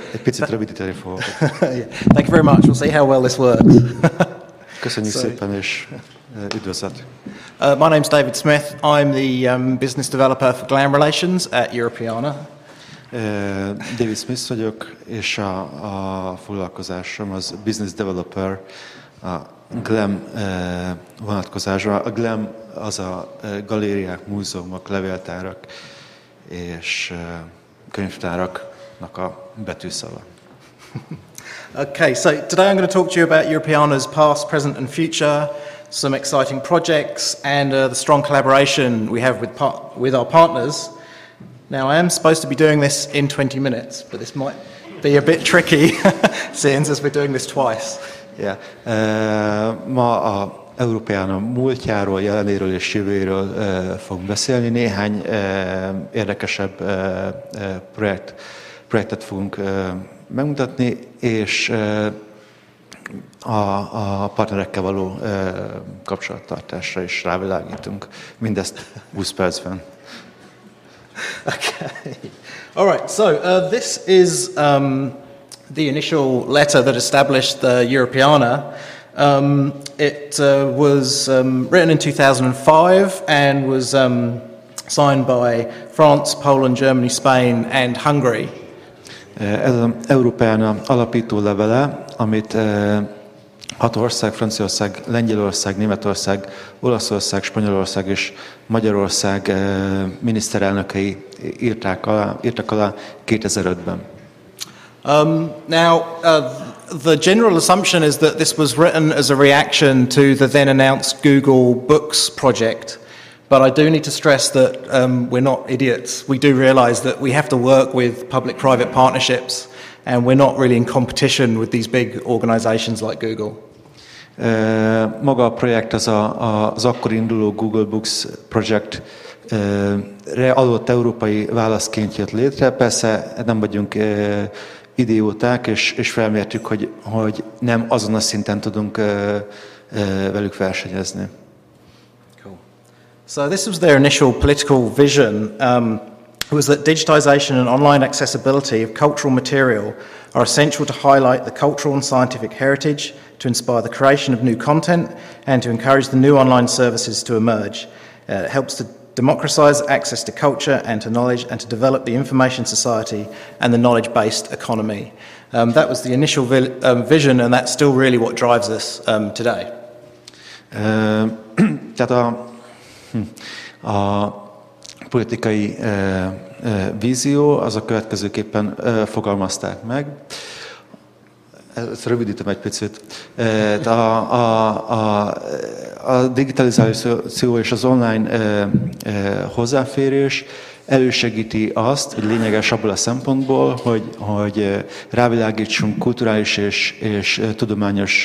Egy picit rövidíteni fogok. Yeah. Thank you very much. We'll see how well this works. Köszönjük szépen, és üdvözlet. My name's David Smith. I'm the business developer for GLAM Relations at Europeana. David Smith vagyok, és a foglalkozásom az business developer a GLAM vonatkozásra. A GLAM az a galériák, múzeumok, levéltárak és könyvtáraknak a betűszava. Okay, so today I'm going to talk to you about Europeana's past, present and future, some exciting projects and the strong collaboration we have with our partners. Now I am supposed to be doing this in 20 minutes, but this might be a bit tricky since as we're doing this twice. Yeah. Ma a Europeana múltjáról, jelenéről és jövőjéről fogunk beszélni. Néhány érdekesebb projektet fogunk megmutatni, és a partnerekkel való kapcsolattartásra is rávilágítunk. Mindezt 20 percben. Okay. All right. So this is the initial letter that established the Europeana. It was written in 2005 and was signed by France, Poland, Germany, Spain and Hungary. Ez az Europeana alapító levele, amit 6 ország, Franciaország, Lengyelország, Németország, Olaszország, Spanyolország és Magyarország miniszterelnökei írtak alá 2005-ben. The general assumption is that this was written as a reaction to the then announced Google Books project. But I do need to stress that we're not idiots. We do realize that we have to work with public-private partnerships, and we're not really in competition with these big organizations like Google. Maga a projekt az akkor induló Google Books projektre adott európai válaszként jött létre. Persze nem vagyunk idióták, és felmértük, hogy nem azon a szinten tudunk velük versenyezni. So this was their initial political vision, was that digitization and online accessibility of cultural material are essential to highlight the cultural and scientific heritage, to inspire the creation of new content, and to encourage the new online services to emerge. It helps to democratize access to culture and to knowledge, and to develop the information society and the knowledge-based economy. That was the initial vision, and that's still really what drives us today. Tehát a politikai vízió az a következőképpen fogalmazták meg. Ezt rövidítem egy picit. A digitalizáció és az online hozzáférés elősegíti azt, hogy lényeges abból a szempontból, hogy rávilágítsunk kulturális és tudományos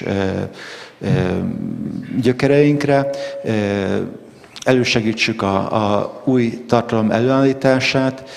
gyökereinkre, elősegítsük a új tartalom előállítását,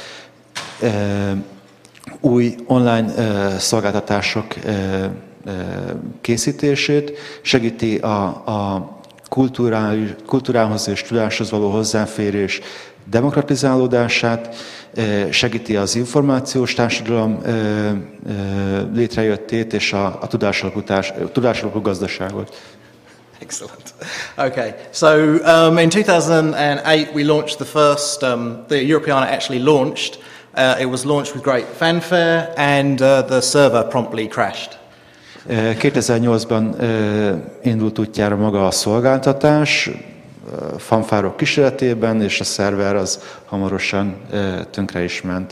új online szolgáltatások készítését, segíti a kultúrához és tudáshoz való hozzáférés demokratizálódását, segíti az információs társadalom létrejöttét és a tudásalapú gazdaságot. Excellent. Okay, so in 2008 we launched the first, the Europeana actually launched. It was launched with great fanfare and the server promptly crashed. 2008-ban indult útjára maga a szolgáltatás, fanfárok kíséretében, és a szerver az hamarosan tönkre is ment.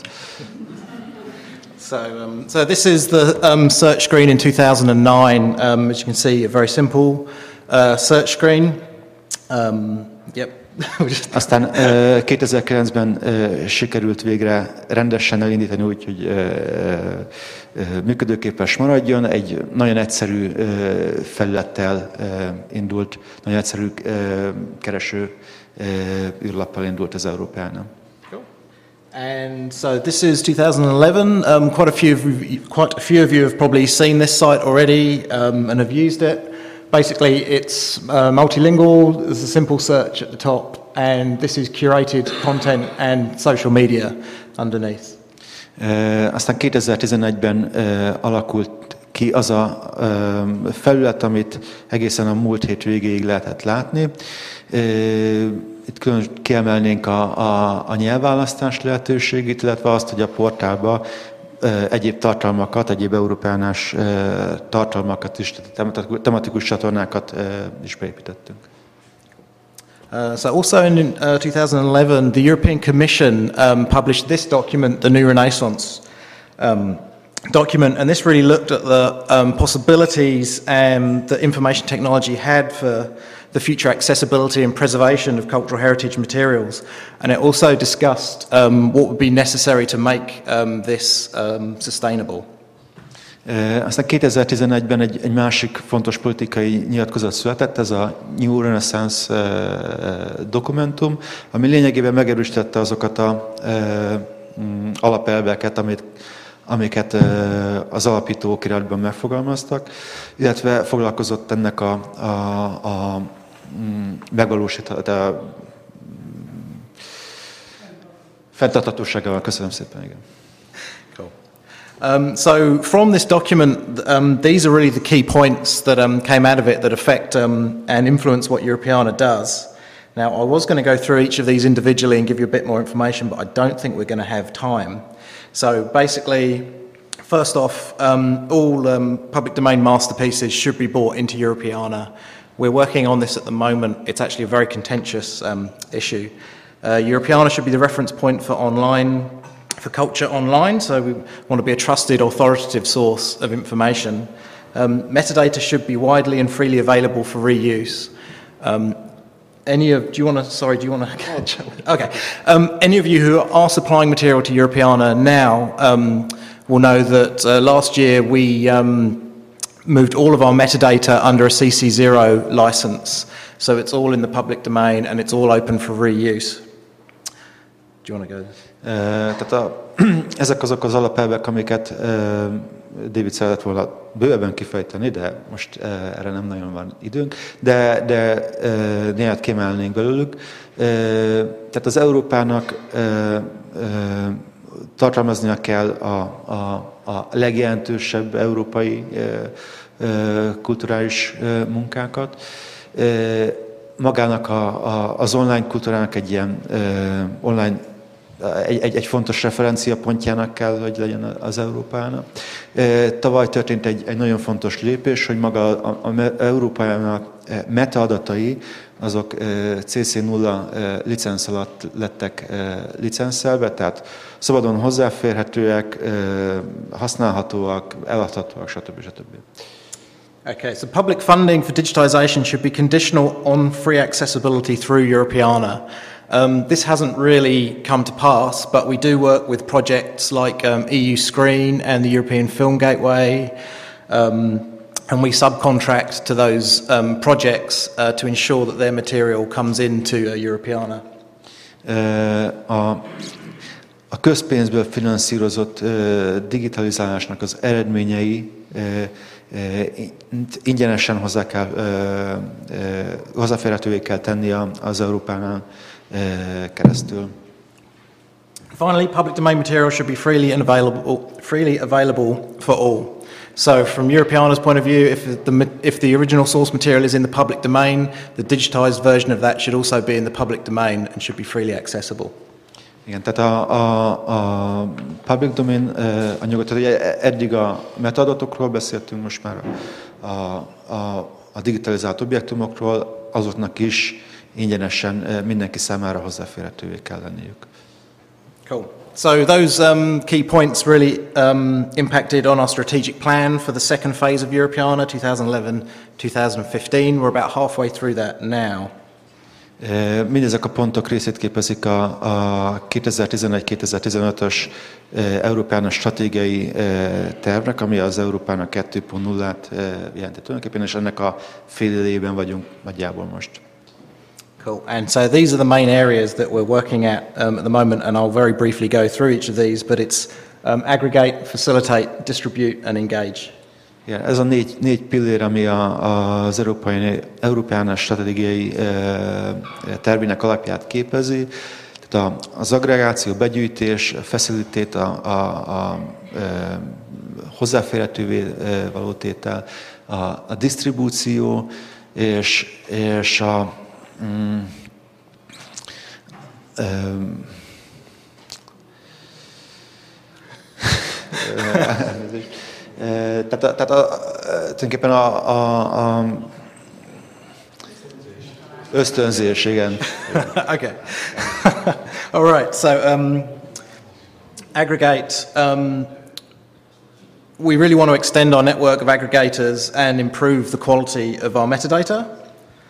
So this is the search screen in 2009. As you can see, a very simple search screen. Yep. Aztán 2009-ben sikerült végre rendesen elindítani úgy, hogy működőképes maradjon. Egy nagyon egyszerű felülettel indult, nagyon egyszerű kereső űrlappal indult az Europeana. And so this is 2011. Quite a few of you have probably seen this site already and have used it. Basically, it's multilingual. There's a simple search at the top, and this is curated content and social media underneath. Aztán 2011-ben alakult ki az a felület, amit egészen a múlt hét végéig lehetett látni. Itt külön kiemelnénk a nyelvválasztás lehetőségét, illetve azt, hogy a portálba egyéb tartalmakat, egyéb európánás tartalmakat is, tematikus csatornákat is beépítettünk. So also in 2011, the European Commission published this document, the New Renaissance document, and this really looked at the possibilities that information technology had for the future accessibility and preservation of cultural heritage materials. And it also discussed what would be necessary to make this sustainable. Aztán 2011-ben egy másik fontos politikai nyilatkozat született, ez a New Renaissance dokumentum, ami lényegében megerősítette azokat az alapelveket, amiket az alapító okiratban megfogalmaztak, illetve foglalkozott ennek a megvalósítható fenntarthatóságával. Köszönöm szépen, igen. So from this document, these are really the key points that came out of it that affect and influence what Europeana does. Now, I was going to go through each of these individually and give you a bit more information, but I don't think we're going to have time. So basically, first off, all public domain masterpieces should be brought into Europeana. We're working on this at the moment. It's actually a very contentious issue. Europeana should be the reference point for culture online, so we want to be a trusted, authoritative source of information. Metadata should be widely and freely available for reuse. Any of you who are supplying material to Europeana now will know that last year we moved all of our metadata under a CC0 license, so it's all in the public domain and it's all open for reuse. Do you want to go? Tehát ezek azok az alapelvek, amiket David szeretett volna bővebben kifejteni, de most erre nem nagyon van időnk, de néhányat kiemelnénk belőlük. Tehát az Európának tartalmaznia kell a legjelentősebb európai kulturális munkákat. Magának az online kultúrának egy ilyen online egy fontos referenciapontjának kell, hogy legyen az Európának. Tavaly történt egy nagyon fontos lépés, hogy maga az Európának metaadatai, azok CC0 licenc alatt lettek licenszelve, tehát szabadon hozzáférhetőek, használhatóak, eladhatóak, stb. Okay, so public funding for digitization should be conditional on free accessibility through Europeana. This hasn't really come to pass, but we do work with projects like EU Screen and the European Film Gateway, and we subcontract to those projects to ensure that their material comes into Europeana. A közpénzből finanszírozott digitalizálásnak az eredményei ingyenesen hozzáférhetővé kell tenni az Európánál keresztül. Finally, public domain material should be freely available for all. So, from Europeana's point of view, if the original source material is in the public domain, the digitized version of that should also be in the public domain and should be freely accessible. Igen, tehát a public domain anyagot, eddig a metaadatokról beszéltünk, most már a digitalizált objektumokról, azoknak is ingyenesen mindenki számára hozzáférhetővé kell lenniük. Cool. So those key points really impacted on our strategic plan for the second phase of Europeana, 2011-2015. We're about halfway through that now. Mindezek a pontok részét képezik a 2011-2015-ös Európának stratégiai tervnek, ami az Európának 2.0-át jelenti tulajdonképpen, és ennek a fél évében vagyunk nagyjából most. Cool. And so these are the main areas that we're working at the moment, and I'll very briefly go through each of these, but it's aggregate, facilitate, distribute and engage. Igen, ez a négy pillér, ami az Európának stratégiai tervének alapját képezi. Tehát az agregáció, begyűjtés, facilitate, a hozzáférhetővé való tétel, a disztribúció és a tehát tulajdonképpen a ösztönzés, igen. Okay. All right. So aggregate. We really want to extend our network of aggregators and improve the quality of our metadata.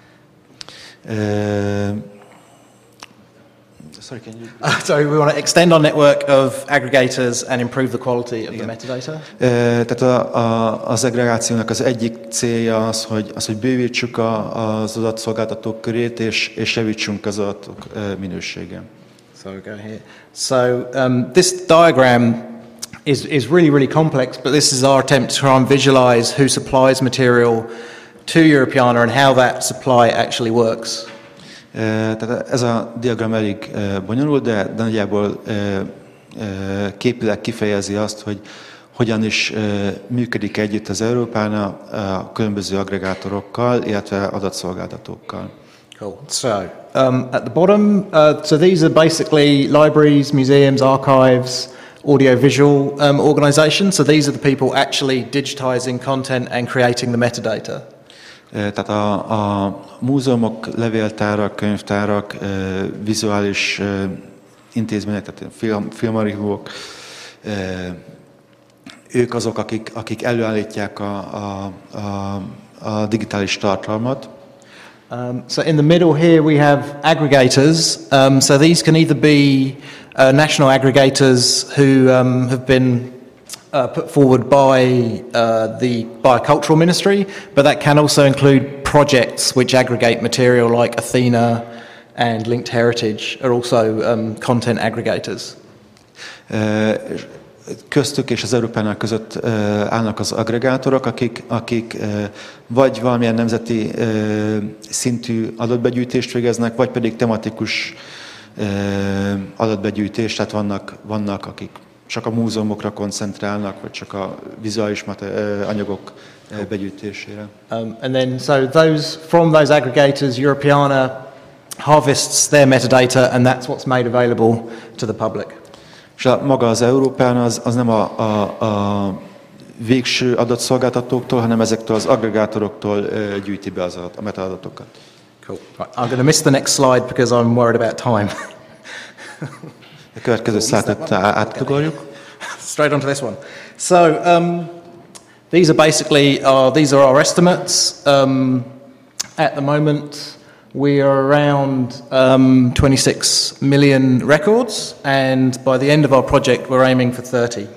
Sorry, can you... Sorry, we want to extend our network of aggregators and improve the quality of the metadata. Tehát az aggregációnak az egyik célja az, hogy bővítsük az adatszolgáltatók körét, és javítsunk az adatok minőségen. So we go here. So this diagram is really complex, but this is our attempt to try and visualize who supplies material to Europeana and how that supply actually works. Tehát ez a diagram elég bonyolult, de nagyjából képileg kifejezi azt, hogy hogyan is működik együtt az Európána a különböző aggregátorokkal, illetve adatszolgáltatókkal. Cool. So at the bottom, so these are basically libraries, museums, archives, audiovisual organizations. So these are the people actually digitizing content and creating the metadata. Tehát a múzeumok, levéltárak, könyvtárak, vizuális intézmények, tehát filmarchívumok, ők azok, akik előállítják a digitális tartalmat. So in the middle here we have aggregators. So these can either be national aggregators who have been put forward by a cultural ministry, but that can also include projects which aggregate material like Athena and Linked Heritage are also content aggregators. Köztük és az Európánál között állnak az aggregátorok, akik vagy valamilyen nemzeti szintű adatbegyűjtést végeznek, vagy pedig tematikus adatbegyűjtést, tehát vannak akik csak a múzeumokra koncentrálnak, vagy csak a vizuális anyagok begyűjtésére. And then from those aggregators, Europeana harvests their metadata, and that's what's made available to the public. És maga az Európán az nem a végső adatszolgáltatóktól, hanem ezektől az aggregátoroktól gyűjti be a metadatokat. Cool. Right. I'm going to miss the next slide because I'm worried about time. A következő szlájtot átugorjuk. Straight on to this one. So these are basically our estimates. At the moment, we are around 26 million records, and by the end of our project, we're aiming for 30.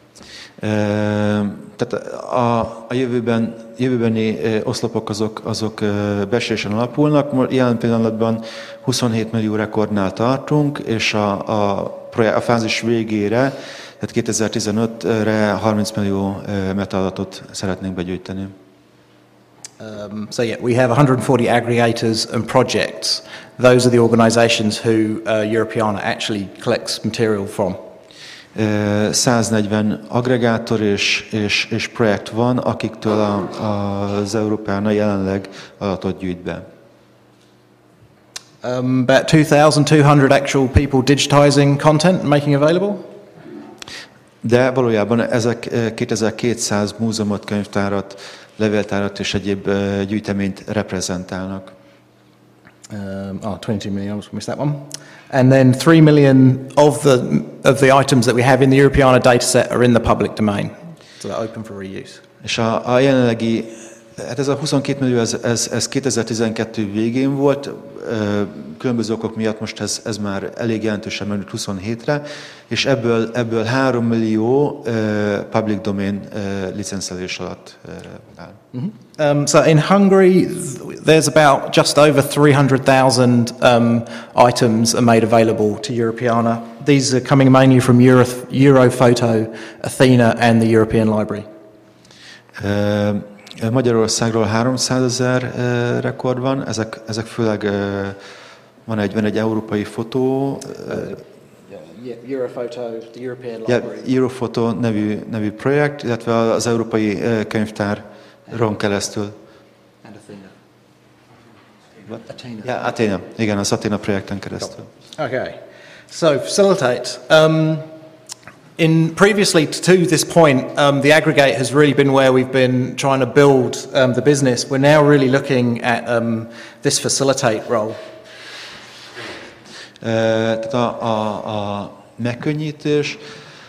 Tehát a jövőbeni oszlopok azok becslésen alapulnak. Jelen pillanatban 27 millió rekordnál tartunk, és a fázis végére, tehát 2015-re 30 millió metadatot szeretnénk begyűjteni. So yeah, we have 140 aggregators and projects. Those are the organizations who Europeana actually collects material from. 140 aggregátor és projekt van, akiktől az Európána jelenleg adatot gyűjt be. About 2,200 actual people digitizing content and making available. De valójában ezek 2200 múzeumot, könyvtárat, levéltárat és egyéb gyűjteményt reprezentálnak. 22 million, I almost missed that one. And then 3 million of the items that we have in the Europeana dataset are in the public domain. So they're open for reuse. És a jelenlegi, hát ez a 22 millió, ez 2012 végén volt, különböző okok miatt most ez már elég jelentősen menült 27-re, és ebből 3 millió public domain licencelés alatt áll. Mm-hmm. So in Hungary, there's about just over 300,000 items are made available to Europeana. These are coming mainly from Europhoto, Athena and the European Library. Magyarországról 300 000 rekord van, ezek főleg van egy európai fotó, Europhoto, the European ja, Library. Europhoto nevű projekt, illetve az Európai Könyvtáron keresztül. And Athena. Athena. Ja, Athena. Igen, az Athena projekten keresztül. Okay. So, facilitate. In previously to this point, the aggregate has really been where we've been trying to build the business. We're now really looking at this facilitate role. Tehát a megkönnyítés,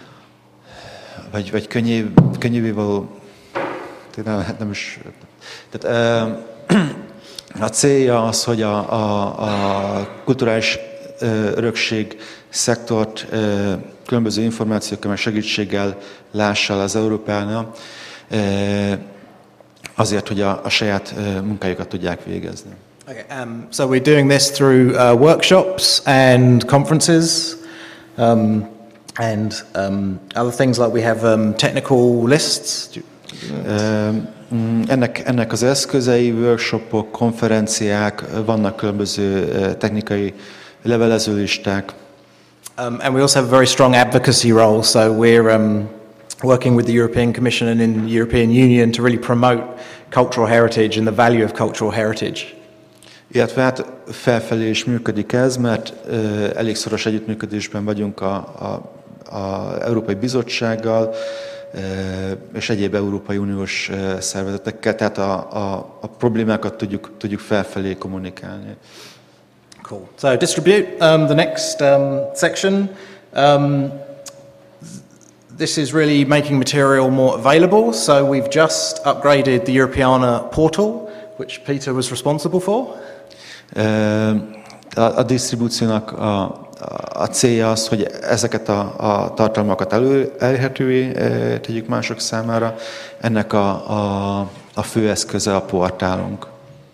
vagy könnyűvé való, nem is, tehát a célja az, hogy a kulturális örökség szektort különböző információkkal, meg segítséggel lássa az Európána, azért, hogy a saját munkájukat tudják végezni. Okay, so we're doing this through workshops and conferences and other things, like we have technical lists. Ennek az eszközei, workshopok, konferenciák, vannak különböző technikai levelezőlisták. And we also have a very strong advocacy role, so we're working with the European Commission and in the European Union to really promote cultural heritage and the value of cultural heritage. Illetve hát felfelé is működik ez, mert elég szoros együttműködésben vagyunk a Európai Bizottsággal és egyéb Európai Uniós szervezetekkel, tehát a problémákat tudjuk felfelé kommunikálni. Cool. So distribute, the next section. This is really making material more available. So we've just upgraded the Europeana portal, which Peter was responsible for. A disztribúciónak a célja az, hogy ezeket a tartalmakat elérhetővé tegyük mások számára. Ennek a fő eszköze a portálunk.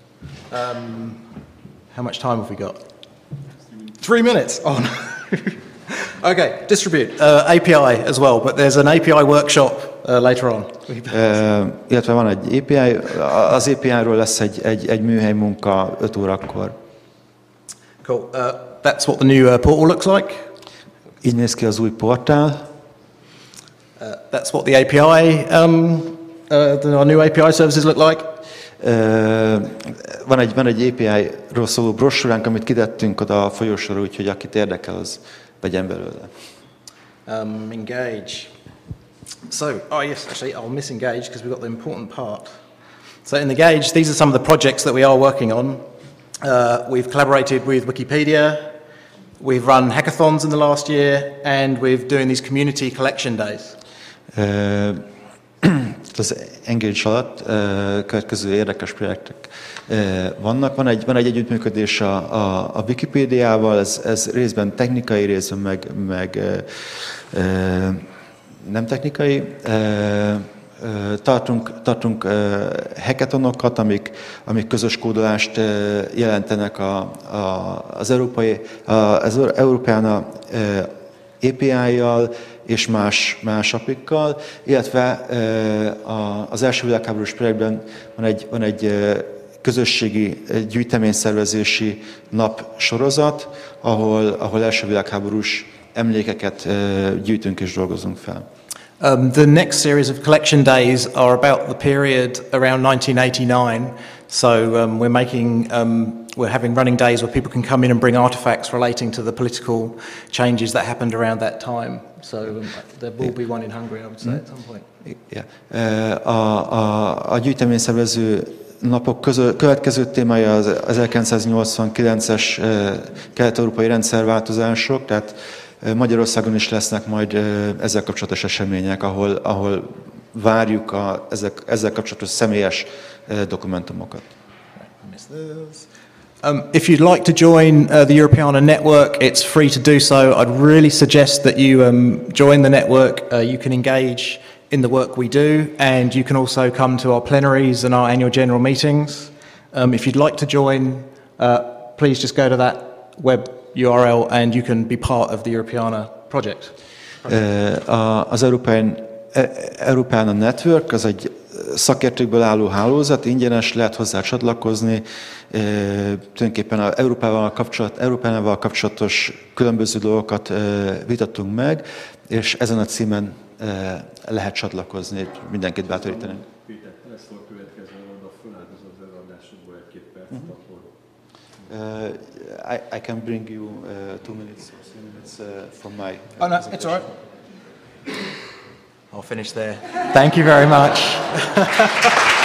How much time have we got? 3 minutes. Oh no. Okay, distribute. API as well, but there's an API workshop later on. Illetve van egy API, az API-ról lesz egy műhely munka 5 órakor. Cool. That's what the new portal looks like. Így néz ki az új portál. That's what the API, our new API services look like. Van egy API-ról szóló brossúránk, amit kidettünk oda a folyosóra, úgyhogy akit érdekel, az vegyen belőle. Engage. So, yes, actually, I'll miss engage because we've got the important part. So in Engage, these are some of the projects that we are working on. We've collaborated with Wikipedia, we've run hackathons in the last year, and we're doing these community collection days. Az Engage alatt következő érdekes projektek vannak. Van egy együttműködés a Wikipédiával, ez részben technikai, részben meg nem technikai. Tartunk hackathonokat, amik közös kódolást jelentenek az Európeana API-jal és más API-kkal, illetve az első világháborús projektben van egy közösségi gyűjteményszervezési nap sorozat, ahol első világháborús emlékeket gyűjtünk és dolgozunk fel. The next series of collection days are about the period around 1989. So we're having running days where people can come in and bring artifacts relating to the political changes that happened around that time. So there will be one in Hungary, I would say, at some point. Yeah. A gyűjteményszervező napok következő témája az 1989-es kelet-európai rendszerváltozások, tehát Magyarországon is lesznek majd ezzel kapcsolatos események, ahol várjuk ezzel kapcsolatos személyes dokumentumokat. If you'd like to join the Europeana network, it's free to do so. I'd really suggest that you join the network. You can engage in the work we do, and you can also come to our plenaries and our annual general meetings. If you'd like to join, please just go to that web URL and you can be part of the Europeana project. Az Europeana Network az szakértőkből álló hálózat, ingyenes, lehet hozzá csatlakozni. Tulajdonképpen Európával kapcsolatos különböző dolgokat vitattunk meg, és ezen a címen lehet csatlakozni, mindenkit bátorítani. Péter, lesz a következő oda, föláldozod az előadásodból egy-két percet, akkor... I can bring you 2 minutes or 3 minutes from my... Oh, no, it's all right. I'll finish there. Thank you very much.